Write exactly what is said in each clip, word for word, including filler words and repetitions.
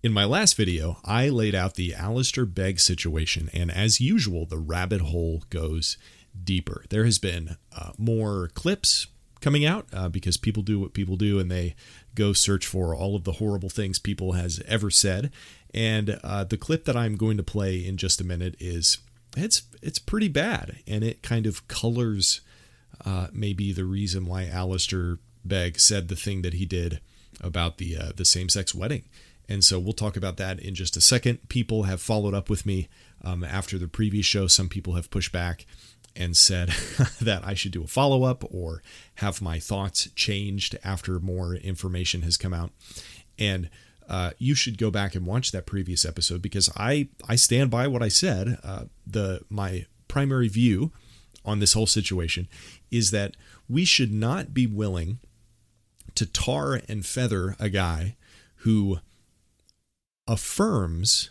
In my last video, I laid out the Alistair Begg situation, and as usual, the rabbit hole goes deeper. There has been uh, more clips coming out uh, because people do what people do, and they go search for all of the horrible things people has ever said. And uh, the clip that I'm going to play in just a minute is it's it's pretty bad, and it kind of colors uh, maybe the reason why Alistair Begg said the thing that he did about the uh, the same-sex wedding. And so we'll talk about that in just a second. People have followed up with me um, after the previous show. Some people have pushed back and said that I should do a follow-up or have my thoughts changed after more information has come out. And uh, you should go back and watch that previous episode because I, I stand by what I said. Uh, the my primary view on this whole situation is that we should not be willing to tar and feather a guy who affirms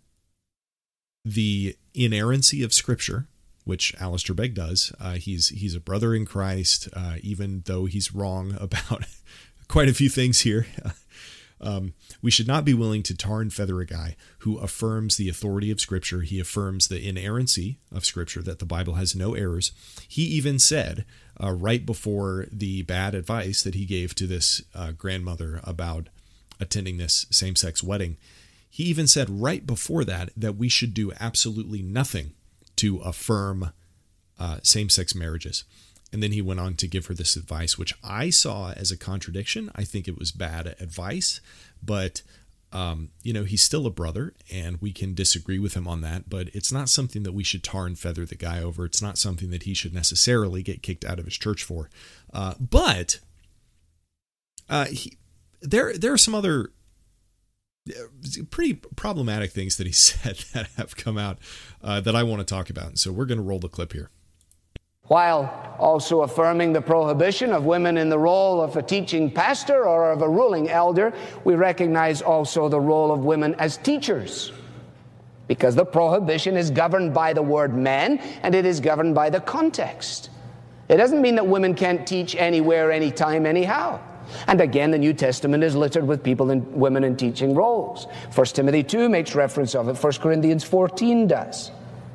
the inerrancy of Scripture, which Alistair Begg does. Uh, he's he's a brother in Christ, uh, even though he's wrong about quite a few things here. um, we should not be willing to tar and feather a guy who affirms the authority of Scripture. He affirms the inerrancy of Scripture, that the Bible has no errors. He even said uh, right before the bad advice that he gave to this uh, grandmother about attending this same-sex wedding, he even said right before that that we should do absolutely nothing to affirm uh, same-sex marriages. And then he went on to give her this advice, which I saw as a contradiction. I think it was bad advice, but um, you know, he's still a brother and we can disagree with him on that, but it's not something that we should tar and feather the guy over. It's not something that he should necessarily get kicked out of his church for. Uh, but uh, he, there, there are some other pretty problematic things that he said that have come out uh, that I want to talk about. And so we're going to roll the clip here. While also affirming the prohibition of women in the role of a teaching pastor or of a ruling elder, we recognize also the role of women as teachers, because the prohibition is governed by the word men and it is governed by the context. It doesn't mean that women can't teach anywhere, anytime, anyhow. And again, the New Testament is littered with people and women in teaching roles. First Timothy two makes reference of it. First Corinthians fourteen does.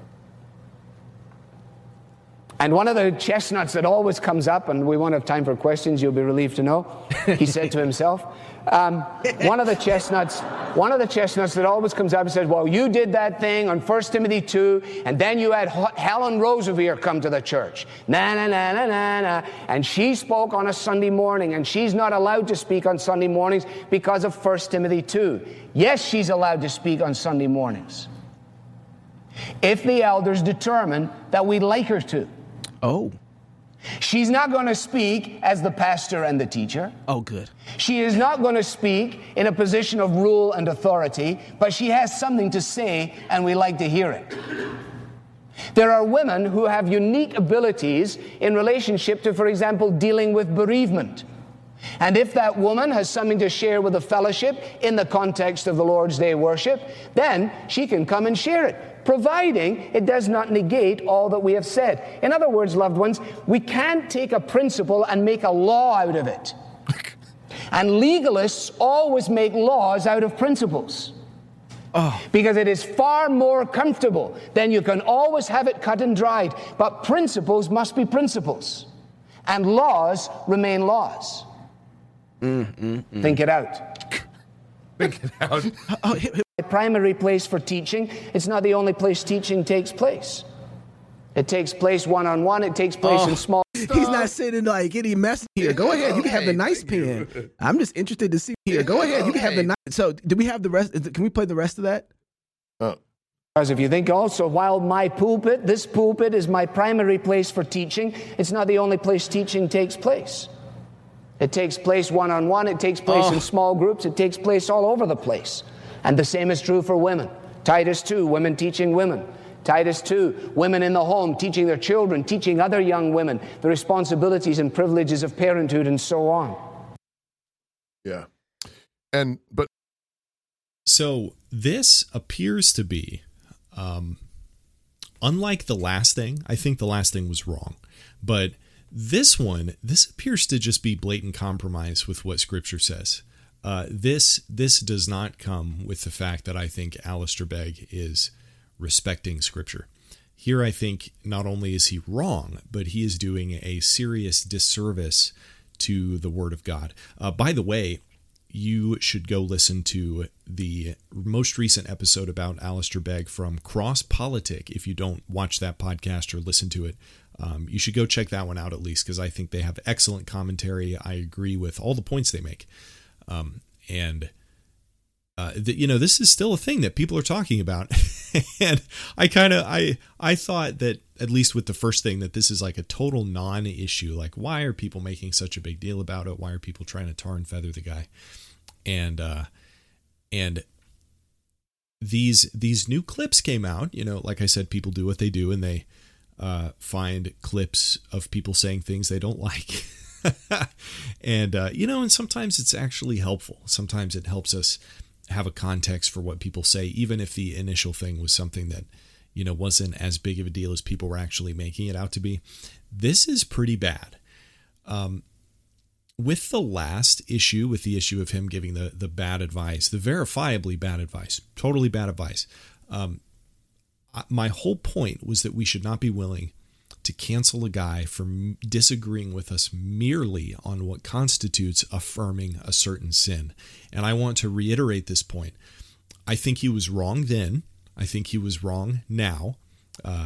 And one of the chestnuts that always comes up, and we won't have time for questions, you'll be relieved to know, he said to himself, um, one of the chestnuts, one of the chestnuts that always comes up and says, well, you did that thing on First Timothy two, and then you had Helen Roseveare come to the church. Na, na, na, na, na, na. And she spoke on a Sunday morning, and she's not allowed to speak on Sunday mornings because of First Timothy two. Yes, she's allowed to speak on Sunday mornings, if the elders determine that we'd like her to. Oh. She's not going to speak as the pastor and the teacher. Oh, good. She is not going to speak in a position of rule and authority, but she has something to say, and we like to hear it. There are women who have unique abilities in relationship to, for example, dealing with bereavement. And if that woman has something to share with the fellowship in the context of the Lord's Day worship, then she can come and share it, providing it does not negate all that we have said. In other words, loved ones, we can't take a principle and make a law out of it. And legalists always make laws out of principles. Oh. Because it is far more comfortable. Then you can always have it cut and dried. But principles must be principles. And laws remain laws. Mm, mm, mm. Think it out. Think it out. Oh, the primary place for teaching, it's not the only place teaching takes place. It takes place one-on-one. It takes place oh. in small... He's not sitting like any mess here. Go ahead. You can have the nice pen. You. I'm just interested to see here. Go ahead. You can have the nice... So do we have the rest? Can we play the rest of that? Oh. Because if you think also, while my pulpit, this pulpit is my primary place for teaching, it's not the only place teaching takes place. It takes place one-on-one. It takes place oh. in small groups. It takes place all over the place. And the same is true for women. Titus two, women teaching women. Titus two, women in the home teaching their children, teaching other young women the responsibilities and privileges of parenthood and so on. Yeah. And, but. So this appears to be, um, unlike the last thing, I think the last thing was wrong, but this one, this appears to just be blatant compromise with what Scripture says. Uh, this this does not come with the fact that I think Alistair Begg is respecting Scripture. Here, I think not only is he wrong, but he is doing a serious disservice to the Word of God. Uh, by the way, you should go listen to the most recent episode about Alistair Begg from Cross Politic. If you don't watch that podcast or listen to it, um, you should go check that one out at least, because I think they have excellent commentary. I agree with all the points they make. Um, and, uh, the, you know, this is still a thing that people are talking about. And I kind of, I, I thought that at least with the first thing, that this is like a total non-issue. Like, why are people making such a big deal about it? Why are people trying to tar and feather the guy? And, uh, and these, these new clips came out, you know, like I said, people do what they do, and they, uh, find clips of people saying things they don't like. And, uh, you know, and sometimes it's actually helpful. Sometimes it helps us have a context for what people say, even if the initial thing was something that, you know, wasn't as big of a deal as people were actually making it out to be. This is pretty bad. Um, with the last issue, with the issue of him giving the, the bad advice, the verifiably bad advice, totally bad advice. Um, my whole point was that we should not be willing to cancel a guy for disagreeing with us merely on what constitutes affirming a certain sin. And I want to reiterate this point. I think he was wrong then. I think he was wrong now. Uh,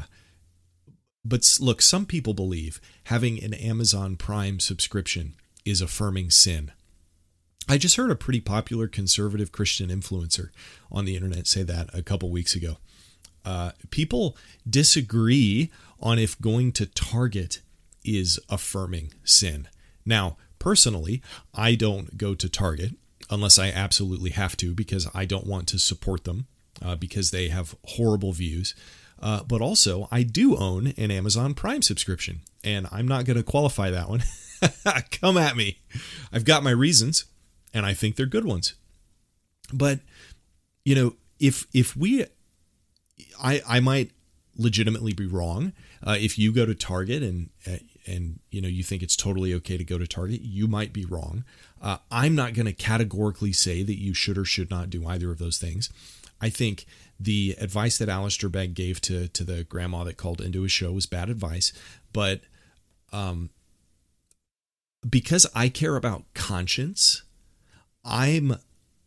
but look, some people believe having an Amazon Prime subscription is affirming sin. I just heard a pretty popular conservative Christian influencer on the internet say that a couple weeks ago. Uh, people disagree on if going to Target is affirming sin. Now, personally, I don't go to Target unless I absolutely have to, because I don't want to support them uh, because they have horrible views. Uh, but also, I do own an Amazon Prime subscription, and I'm not going to qualify that one. Come at me. I've got my reasons, and I think they're good ones. But, you know, if if we... I, I might legitimately be wrong. Uh, if you go to Target and, uh, and, you know, you think it's totally okay to go to Target, you might be wrong. Uh, I'm not going to categorically say that you should or should not do either of those things. I think the advice that Alistair Begg gave to, to the grandma that called into his show was bad advice. But um, because I care about conscience, I'm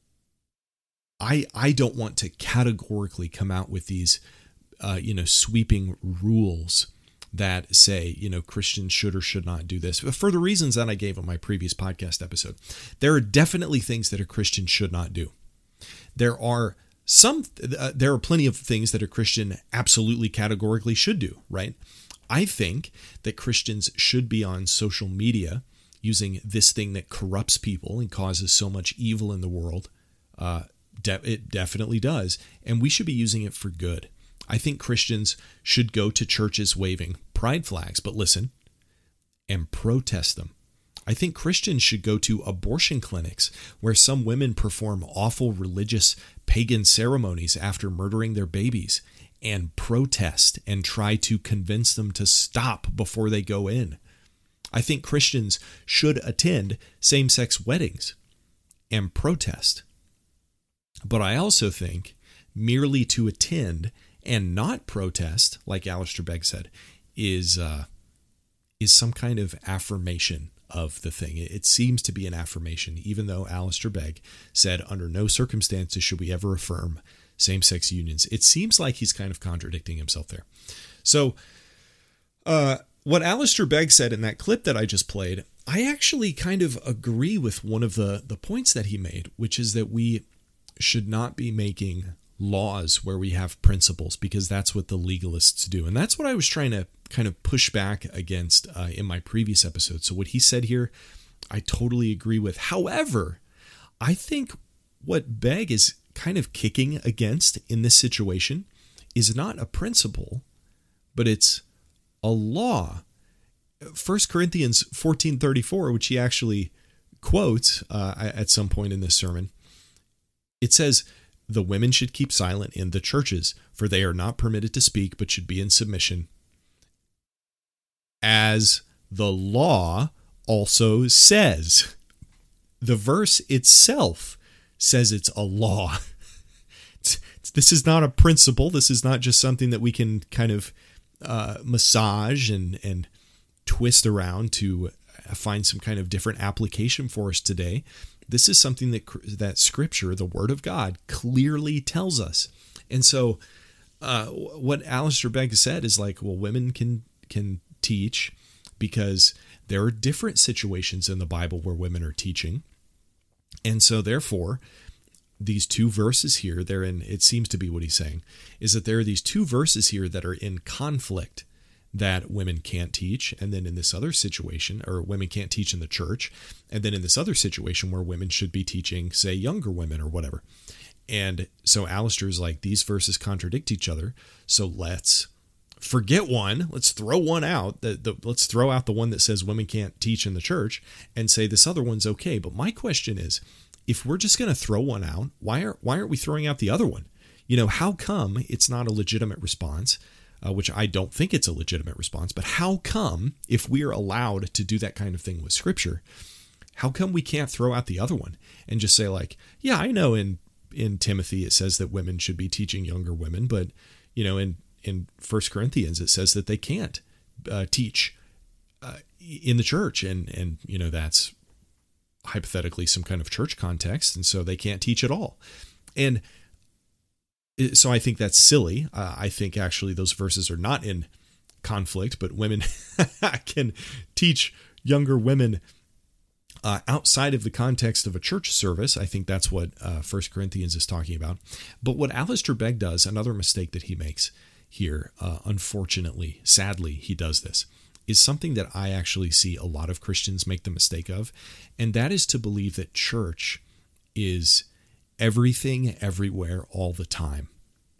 I I don't want to categorically come out with these, uh, you know, sweeping rules that say, you know, Christians should or should not do this. For the reasons that I gave on my previous podcast episode, there are definitely things that a Christian should not do. There are some, uh, there are plenty of things that a Christian absolutely categorically should do, right? I think that Christians should be on social media using this thing that corrupts people and causes so much evil in the world. Uh, De- it definitely does. And we should be using it for good. I think Christians should go to churches waving pride flags, but listen, and protest them. I think Christians should go to abortion clinics where some women perform awful religious pagan ceremonies after murdering their babies, and protest and try to convince them to stop before they go in. I think Christians should attend same-sex weddings and protest. But I also think merely to attend and not protest, like Alistair Begg said, is uh, is some kind of affirmation of the thing. It seems to be an affirmation, even though Alistair Begg said under no circumstances should we ever affirm same-sex unions. It seems like he's kind of contradicting himself there. So uh, what Alistair Begg said in that clip that I just played, I actually kind of agree with one of the, the points that he made, which is that we should not be making laws where we have principles, because that's what the legalists do. And that's what I was trying to kind of push back against uh, in my previous episode. So what he said here, I totally agree with. However, I think what Begg is kind of kicking against in this situation is not a principle, but it's a law. First Corinthians fourteen thirty-four, which he actually quotes uh, at some point in this sermon, it says, the women should keep silent in the churches, for they are not permitted to speak, but should be in submission, as the law also says. the verse itself says it's a law. It's, it's, this is not a principle. This is not just something that we can kind of uh, massage and, and twist around to find some kind of different application for us today. This is something that that Scripture, the Word of God, clearly tells us. And so uh, what Alistair Begg said is like, well, women can can teach because there are different situations in the Bible where women are teaching. And so therefore, these two verses here, they're in, it seems to be what he's saying, is that there are these two verses here that are in conflict, that women can't teach. And then in this other situation, or women can't teach in the church. And then in this other situation where women should be teaching, say, younger women or whatever. And so Alistair's like, these verses contradict each other. So let's forget one. Let's throw one out. The, the, let's throw out the one that says women can't teach in the church and say this other one's okay. But my question is, if we're just going to throw one out, why are why aren't we throwing out the other one? You know, how come it's not a legitimate response? Uh, which I don't think it's a legitimate response, but how come, if we are allowed to do that kind of thing with Scripture, how come we can't throw out the other one and just say like, yeah, I know in in Timothy it says that women should be teaching younger women, but you know, in in First Corinthians it says that they can't uh, teach uh, in the church, and and you know, that's hypothetically some kind of church context, and so they can't teach at all. And so I think that's silly. Uh, I think actually those verses are not in conflict, but women can teach younger women uh, outside of the context of a church service. I think that's what uh, First Corinthians is talking about. But what Alistair Begg does, another mistake that he makes here, uh, unfortunately, sadly, he does this, is something that I actually see a lot of Christians make the mistake of, and that is to believe that church is everything, everywhere, all the time.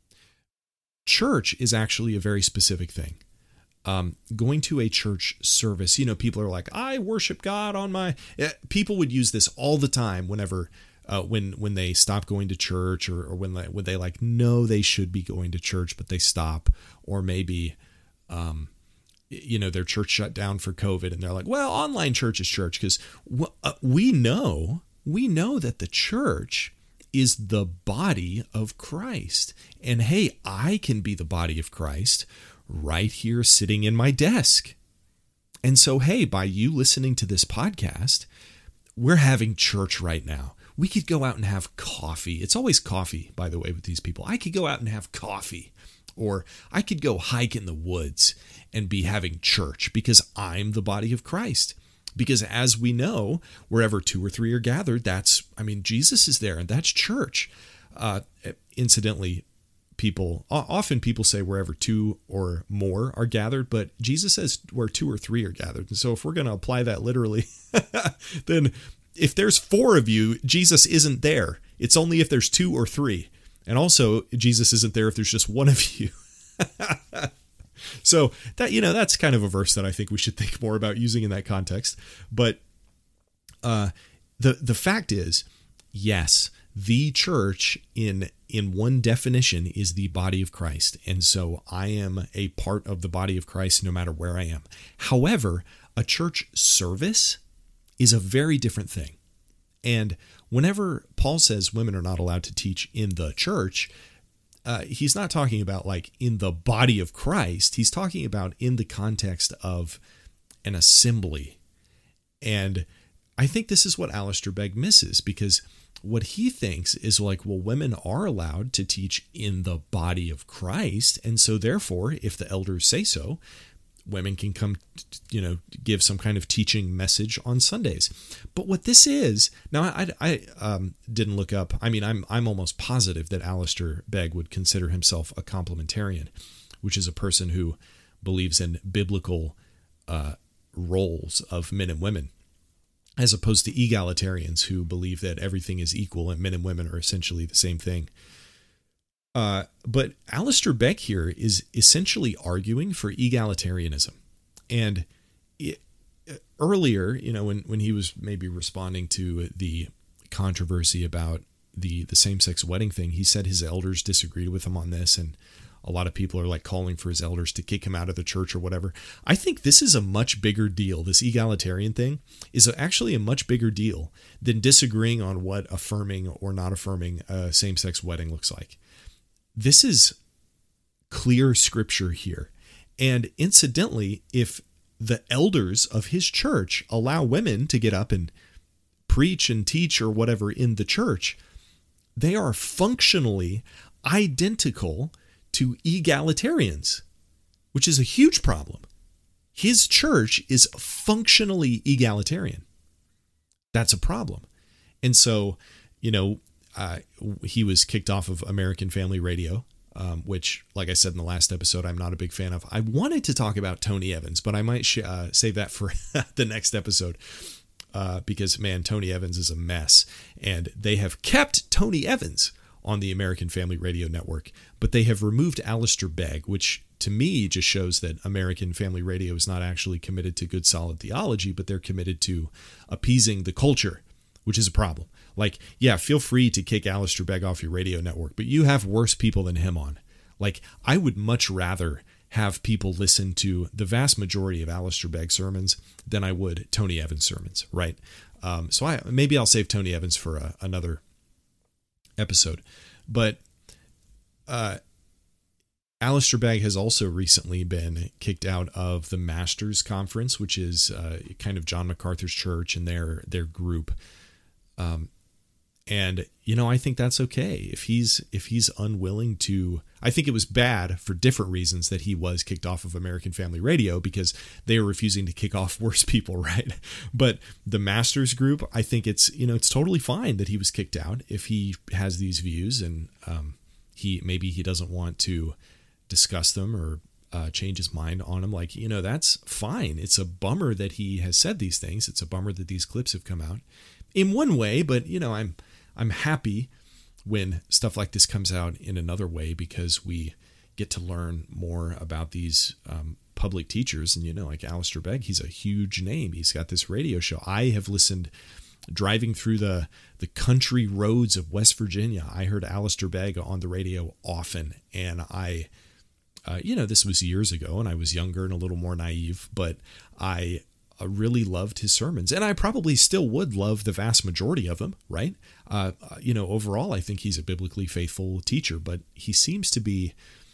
Church is actually a very specific thing. Um, going to a church service, you know, people are like, I worship God on my... People would use this all the time whenever, uh, when when they stop going to church, or, or when, they, when they like know they should be going to church, but they stop, or maybe... Um, you know, their church shut down for COVID and they're like, well, online church is church, because we know, we know that the church is the body of Christ. And hey, I can be the body of Christ right here sitting in my desk. And so, hey, by you listening to this podcast, we're having church right now. We could go out and have coffee. It's always coffee, by the way, with these people. I could go out and have coffee, or I could go hike in the woods and be having church because I'm the body of Christ. Because as we know, wherever two or three are gathered, that's, I mean, Jesus is there, and that's church. Uh, incidentally, people, often people say wherever two or more are gathered, but Jesus says where two or three are gathered. And so if we're going to apply that literally, then if there's four of you, Jesus isn't there. It's only if there's two or three. And also, Jesus isn't there if there's just one of you. So that, you know, that's kind of a verse that I think we should think more about using in that context. But uh, the the fact is, yes, the church in in one definition is the body of Christ. And so I am a part of the body of Christ no matter where I am. However, a church service is a very different thing. And whenever Paul says women are not allowed to teach in the church, uh, he's not talking about like in the body of Christ. He's talking about in the context of an assembly. And I think this is what Alistair Begg misses, because what he thinks is like, well, women are allowed to teach in the body of Christ. And so therefore, if the elders say so, women can come, you know, give some kind of teaching message on Sundays. But what this is, now I, I um, didn't look up. I mean, I'm I'm almost positive that Alistair Begg would consider himself a complementarian, which is a person who believes in biblical uh, roles of men and women, as opposed to egalitarians who believe that everything is equal and men and women are essentially the same thing. Uh, but Alistair Begg here is essentially arguing for egalitarianism. And it, earlier, you know, when, when he was maybe responding to the controversy about the, the same-sex wedding thing, he said his elders disagreed with him on this and a lot of people are like calling for his elders to kick him out of the church or whatever. I think this is a much bigger deal. This egalitarian thing is actually a much bigger deal than disagreeing on what affirming or not affirming a same-sex wedding looks like. This is clear scripture here. And incidentally, if the elders of his church allow women to get up and preach and teach or whatever in the church, they are functionally identical to egalitarians, which is a huge problem. His church is functionally egalitarian. That's a problem. And so, you know, uh, he was kicked off of American Family Radio, um, which, like I said in the last episode, I'm not a big fan of. I wanted to talk about Tony Evans, but I might sh- uh, save that for the next episode. Uh, because, man, Tony Evans is a mess. And they have kept Tony Evans on the American Family Radio Network, but they have removed Alistair Begg, which to me just shows that American Family Radio is not actually committed to good, solid theology, but they're committed to appeasing the culture, which is a problem. Like, yeah, feel free to kick Alistair Begg off your radio network, but you have worse people than him on. Like, I would much rather have people listen to the vast majority of Alistair Begg sermons than I would Tony Evans sermons, right? Um, so I maybe I'll save Tony Evans for a, another episode. But uh, Alistair Begg has also recently been kicked out of the Masters Conference, which is uh, kind of John MacArthur's church and their their group. Um, And, you know, I think that's okay. If he's if he's unwilling to, I think it was bad for different reasons that he was kicked off of American Family Radio, because they were refusing to kick off worse people, right? But the Masters group, I think it's, you know, it's totally fine that he was kicked out if he has these views and um, he maybe he doesn't want to discuss them or uh, change his mind on them. Like, you know, that's fine. It's a bummer that he has said these things. It's a bummer that these clips have come out in one way, but, you know, I'm I'm happy when stuff like this comes out in another way, because we get to learn more about these um, public teachers. And, you know, like Alistair Begg, he's a huge name. He's got this radio show. I have listened driving through the, the country roads of West Virginia. I heard Alistair Begg on the radio often. And I, uh, you know, this was years ago and I was younger and a little more naive, but I I really loved his sermons, and I probably still would love the vast majority of them, right? Uh, you know, overall, I think he's a biblically faithful teacher, but he seems to be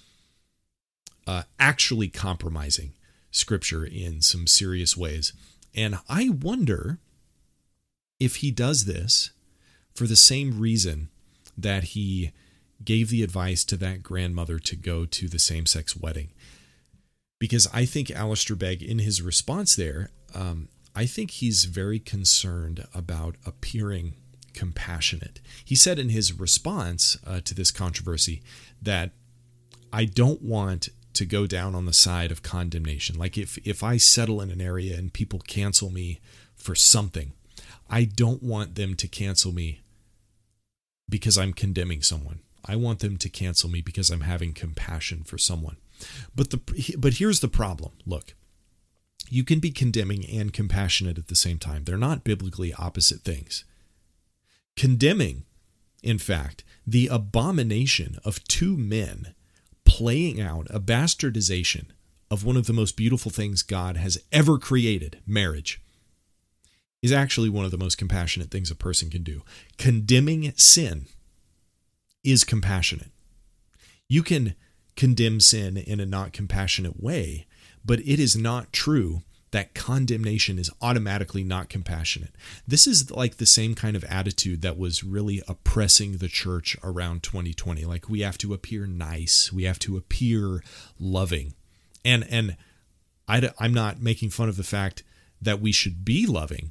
uh, actually compromising Scripture in some serious ways. And I wonder if he does this for the same reason that he gave the advice to that grandmother to go to the same-sex wedding. Because I think Alistair Begg, in his response there, um, I think he's very concerned about appearing compassionate. He said in his response uh, to this controversy that I don't want to go down on the side of condemnation. Like if, if I settle in an area and people cancel me for something, I don't want them to cancel me because I'm condemning someone. I want them to cancel me because I'm having compassion for someone. But the but here's the problem. Look, you can be condemning and compassionate at the same time. They're not biblically opposite things. Condemning, in fact, the abomination of two men playing out a bastardization of one of the most beautiful things God has ever created, marriage, is actually one of the most compassionate things a person can do. Condemning sin is compassionate. You can condemn sin in a not compassionate way, but it is not true that condemnation is automatically not compassionate. This is like the same kind of attitude that was really oppressing the church around twenty twenty. Like, we have to appear nice, we have to appear loving. And and I, I'm not making fun of the fact that we should be loving.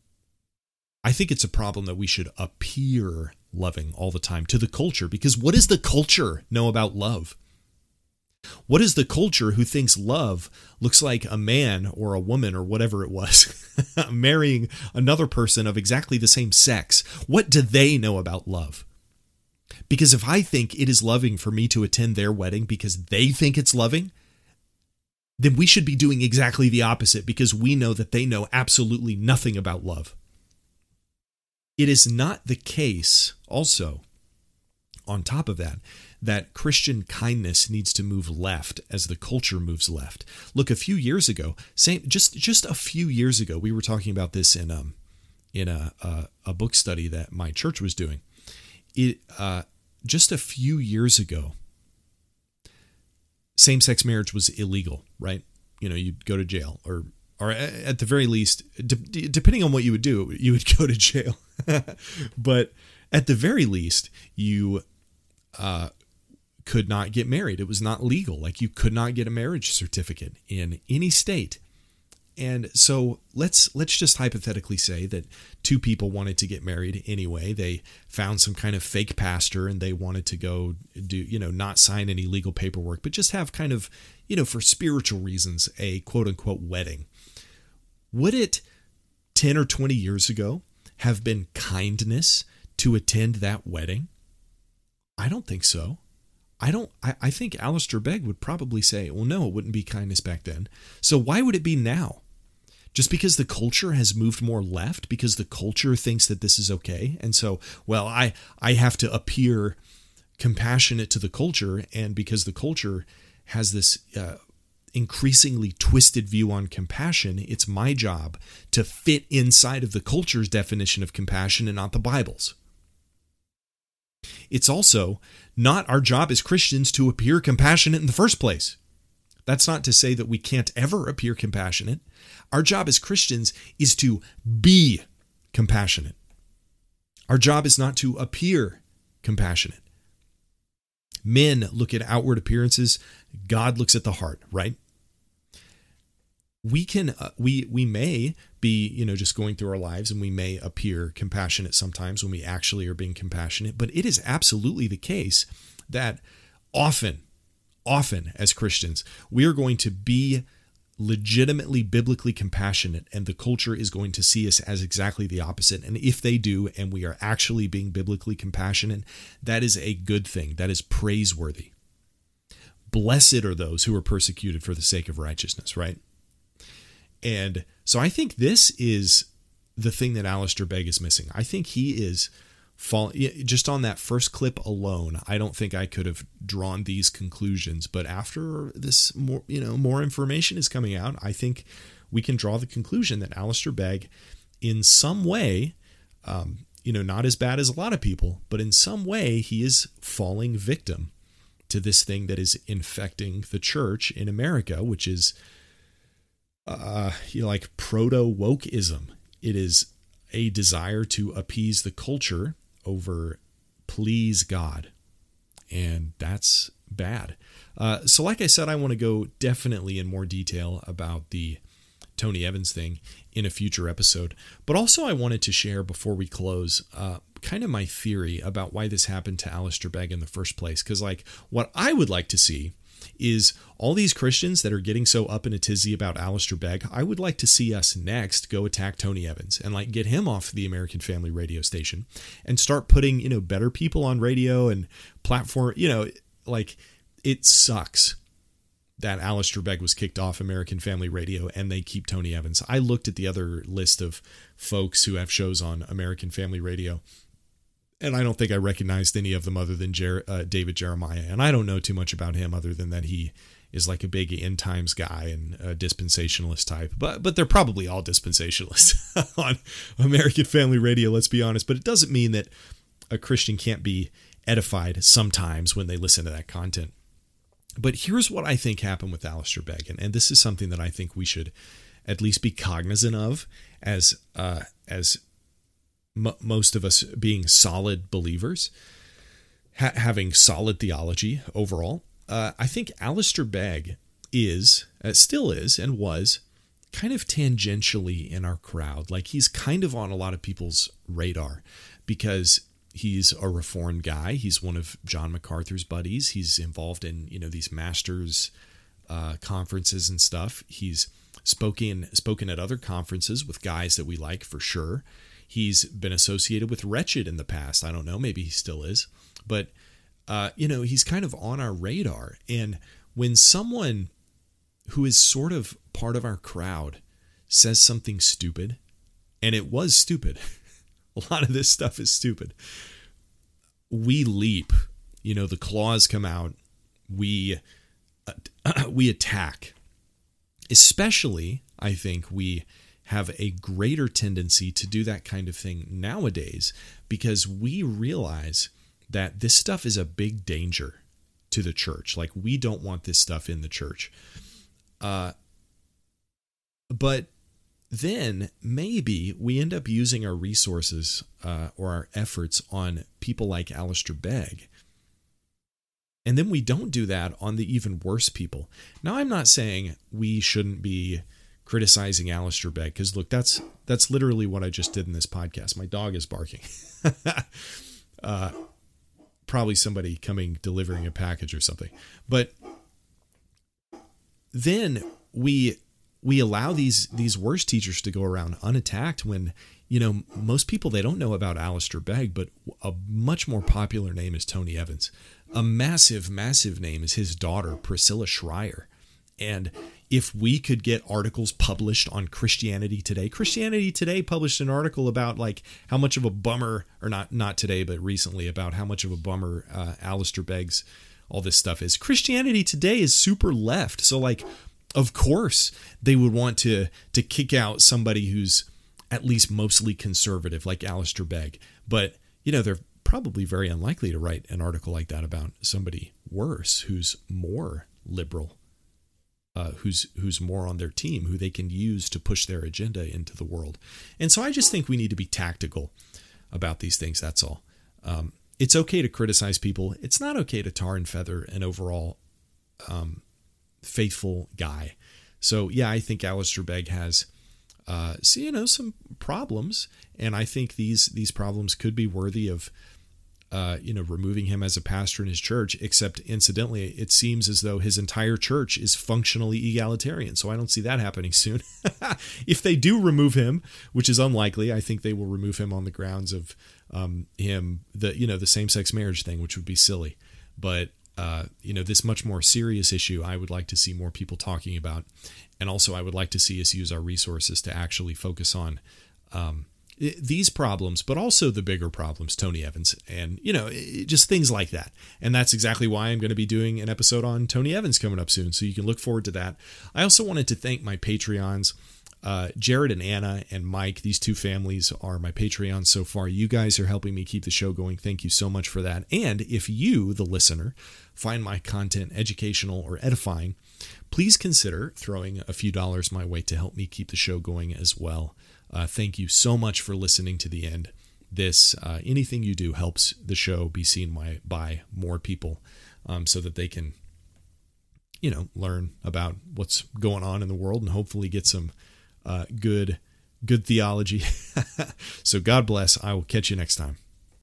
I think it's a problem that we should appear loving all the time to the culture, because what does the culture know about love? What is the culture who thinks love looks like a man or a woman or whatever it was marrying another person of exactly the same sex? What do they know about love? Because if I think it is loving for me to attend their wedding because they think it's loving, then we should be doing exactly the opposite, because we know that they know absolutely nothing about love. It is not the case also on top of that, that Christian kindness needs to move left as the culture moves left. Look, a few years ago, same just just a few years ago, we were talking about this in um in a a, a book study that my church was doing. It uh, just a few years ago, same-sex marriage was illegal, right? You know, you'd go to jail, or or at the very least, de- depending on what you would do, you would go to jail. But at the very least, you uh, could not get married. It was not legal. Like, you could not get a marriage certificate in any state. And so let's let's just hypothetically say that two people wanted to get married anyway. They found some kind of fake pastor and they wanted to go do, you know, not sign any legal paperwork, but just have kind of, you know, for spiritual reasons, a quote unquote wedding. Would it ten or twenty years ago have been kindness to attend that wedding? I don't think so. I don't, I, I think Alistair Begg would probably say, well, no, it wouldn't be kindness back then. So why would it be now? Just because the culture has moved more left, because the culture thinks that this is okay. And so, well, I, I have to appear compassionate to the culture. And because the culture has this uh, increasingly twisted view on compassion, it's my job to fit inside of the culture's definition of compassion and not the Bible's. It's also not our job as Christians to appear compassionate in the first place. That's not to say that we can't ever appear compassionate. Our job as Christians is to be compassionate. Our job is not to appear compassionate. Men look at outward appearances. God looks at the heart, right? We can, uh, we we may be, you know, just going through our lives and we may appear compassionate sometimes when we actually are being compassionate. But it is absolutely the case that often, often as Christians, we are going to be legitimately biblically compassionate, and the culture is going to see us as exactly the opposite. And if they do, and we are actually being biblically compassionate, that is a good thing. That is praiseworthy. Blessed are those who are persecuted for the sake of righteousness, right? And so I think this is the thing that Alistair Begg is missing. I think he is fall just on that first clip alone. I don't think I could have drawn these conclusions, but after this more, you know, more information is coming out, I think we can draw the conclusion that Alistair Begg, in some way, um, you know, not as bad as a lot of people, but in some way he is falling victim to this thing that is infecting the church in America, which is Uh, you know, like proto-wokeism. It is a desire to appease the culture over please God. And that's bad. Uh, so like I said, I want to go definitely in more detail about the Tony Evans thing in a future episode. But also I wanted to share before we close uh, kind of my theory about why this happened to Alistair Begg in the first place. Because like what I would like to see is all these Christians that are getting so up in a tizzy about Alistair Begg, I would like to see us next go attack Tony Evans and like get him off the American Family radio station and start putting, you know, better people on radio and platform, you know, like it sucks that Alistair Begg was kicked off American Family Radio and they keep Tony Evans. I looked at the other list of folks who have shows on American Family Radio, and I don't think I recognized any of them other than Jer- uh, David Jeremiah. And I don't know too much about him other than that he is like a big end times guy and a dispensationalist type. But but they're probably all dispensationalists on American Family Radio, let's be honest. But it doesn't mean that a Christian can't be edified sometimes when they listen to that content. But here's what I think happened with Alistair Begg. And, and this is something that I think we should at least be cognizant of as uh, as M- most of us being solid believers, ha- having solid theology overall. Uh, I think Alistair Begg is, uh, still is, and was kind of tangentially in our crowd. Like he's kind of on a lot of people's radar because he's a Reformed guy. He's one of John MacArthur's buddies. He's involved in, you know, these masters uh, conferences and stuff. He's spoken spoken at other conferences with guys that we like for sure. He's been associated with Wretched in the past. I don't know. Maybe he still is. But, uh, you know, he's kind of on our radar. And when someone who is sort of part of our crowd says something stupid, and it was stupid, a lot of this stuff is stupid, we leap you know, the claws come out, we uh, we attack. Especially, I think we have a greater tendency to do that kind of thing nowadays because we realize that this stuff is a big danger to the church. Like, we don't want this stuff in the church. Uh, but then maybe we end up using our resources uh, or our efforts on people like Alistair Begg. And then we don't do that on the even worse people. Now, I'm not saying we shouldn't be criticizing Alistair Begg, because look, that's that's literally what I just did in this podcast. My dog is barking. uh, probably somebody coming, delivering a package or something. But then we we allow these these worse teachers to go around unattacked when, you know, most people, they don't know about Alistair Begg, but a much more popular name is Tony Evans. A massive, massive name is his daughter, Priscilla Schreier. And if we could get articles published on Christianity Today, Christianity Today published an article about like how much of a bummer, or not not today, but recently, about how much of a bummer uh, Alistair Begg's all this stuff is. Christianity Today is super left. So like, of course, they would want to to kick out somebody who's at least mostly conservative like Alistair Begg. But, you know, they're probably very unlikely to write an article like that about somebody worse who's more liberal, uh, who's who's more on their team, who they can use to push their agenda into the world. And so I just think we need to be tactical about these things. That's all. Um, it's okay to criticize people. It's not okay to tar and feather an overall um, faithful guy. So, yeah, I think Alistair Begg has Uh, so, you know, some problems, and I think these these problems could be worthy of, uh, you know, removing him as a pastor in his church, except incidentally, it seems as though his entire church is functionally egalitarian, so I don't see that happening soon. If they do remove him, which is unlikely, I think they will remove him on the grounds of um, him, the, you know, the same-sex marriage thing, which would be silly. But, uh, you know, this much more serious issue, I would like to see more people talking about. And also, I would like to see us use our resources to actually focus on um, these problems, but also the bigger problems, Tony Evans, and, you know, just things like that. And that's exactly why I'm going to be doing an episode on Tony Evans coming up soon, so you can look forward to that. I also wanted to thank my Patreons, uh, Jared and Anna and Mike. These two families are my Patreons so far. You guys are helping me keep the show going. Thank you so much for that. And if you, the listener, find my content educational or edifying, please consider throwing a few dollars my way to help me keep the show going as well. Uh, thank you so much for listening to the end. This, uh, anything you do helps the show be seen by, by more people, um, so that they can, you know, learn about what's going on in the world and hopefully get some uh, good, good theology. So God bless. I will catch you next time.